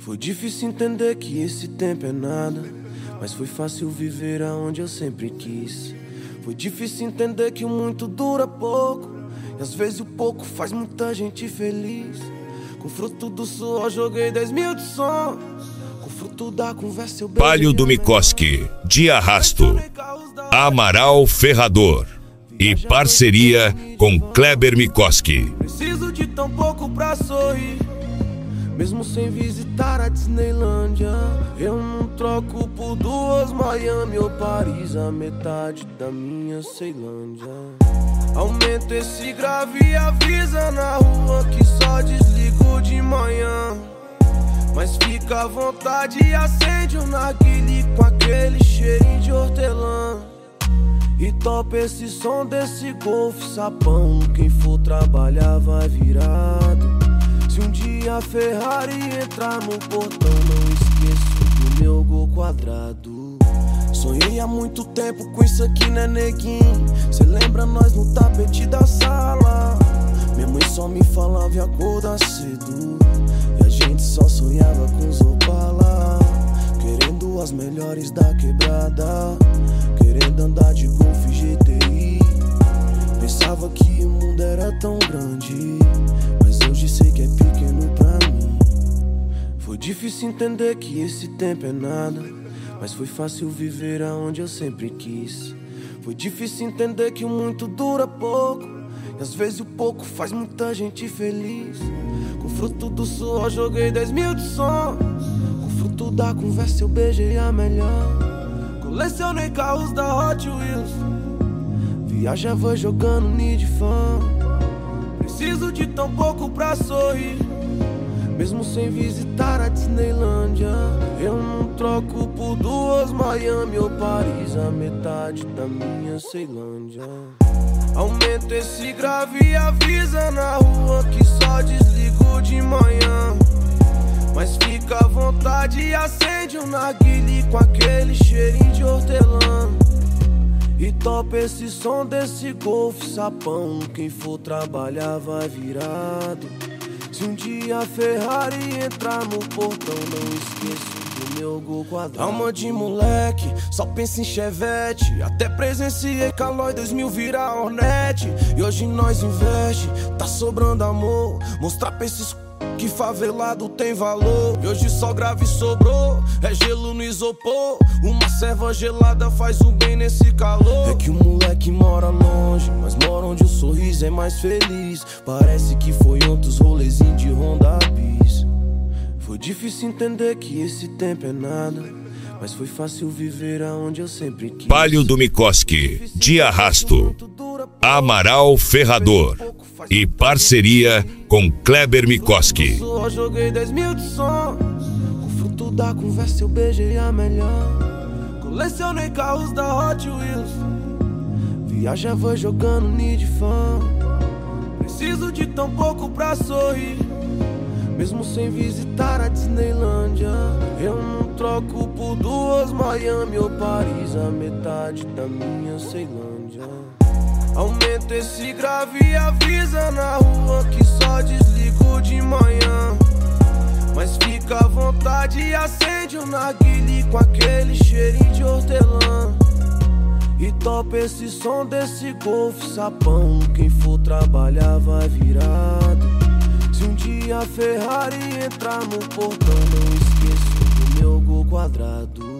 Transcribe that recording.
Foi difícil entender que esse tempo é nada, mas foi fácil viver aonde eu sempre quis. Foi difícil entender que o muito dura pouco, e às vezes o pouco faz muita gente feliz. Com fruto do suor joguei 10 mil de sonhos, com fruto da conversa eu beijei. Palio do Mikoski, de Arrasto, Amaral Ferrador e parceria com Kleber Mikoski. Preciso de tão pouco pra sorrir, mesmo sem visitar a Disneylândia. Eu não troco por duas Miami ou Paris, a metade da minha Ceilândia. Aumenta esse grave e avisa na rua que só desligo de manhã. Mas fica à vontade e acende um narguile com aquele cheirinho de hortelã. E topa esse som desse golfe sapão, quem for trabalhar vai virado. Se um dia a Ferrari entrar no portão, não esqueço do meu gol quadrado. Sonhei há muito tempo com isso aqui, né, neguinho? Cê lembra nós no tapete da sala? Minha mãe só me falava em acordar cedo, e a gente só sonhava com os Opala, querendo as melhores da quebrada, querendo andar de Golf GTI. Pensava que o mundo era tão grande, mas hoje sei que é pequeno pra mim. Foi difícil entender que esse tempo é nada, mas foi fácil viver aonde eu sempre quis. Foi difícil entender que o muito dura pouco, e às vezes o pouco faz muita gente feliz. Com fruto do suor joguei 10 mil de sonhos, com fruto da conversa eu beijei a melhor. Colecionei carros da Hot Wheels, viajava jogando Need Fan. Preciso de tão pouco pra sorrir, mesmo sem visitar a Disneylândia. Eu não troco por duas Miami ou Paris, a metade da minha Ceilândia. Aumenta esse grave e avisa na rua que só desligo de manhã. Mas fica à vontade e acende um narguile com aquele cheirinho de hortelã. E topa esse som desse golfe sapão, quem for trabalhar vai virado. Se um dia a Ferrari entrar no portão, não esqueço do meu gol quadrado. Alma de moleque, só pensa em Chevette. Até presenciei Calói 2000 virar Hornet. E hoje nós investe, tá sobrando amor. Mostrar pra esses que favelado tem valor. E hoje só grave sobrou, é gelo no isopor. Uma serva gelada faz um bem nesse calor. É que o moleque mora longe, mas mora onde o sorriso é mais feliz. Parece que foi ontem os rolezinhos de Honda Bis. Foi difícil entender que esse tempo é nada, mas foi fácil viver aonde eu sempre quis. Palio do Mikoski, de Arrasto, Amaral Ferrador e parceria com Kleber Mikoski. Joguei 10 mil de sonhos, com fruto da conversa eu beijei a melhor. Colecionei carros da Hot Wheels, viajava jogando Need Fan. Preciso de tão pouco pra sorrir, mesmo sem visitar a Disneylândia. Eu não troco por duas Miami ou Paris, a metade da minha Ceilândia. Aumenta esse grave e avisa na rua que só desligo de manhã. Mas fica à vontade e acende um narguile com aquele cheirinho de hortelã. E topa esse som desse golfe sapão, quem for trabalhar vai virado. Se um dia a Ferrari entrar no portão, não esqueço do meu gol quadrado.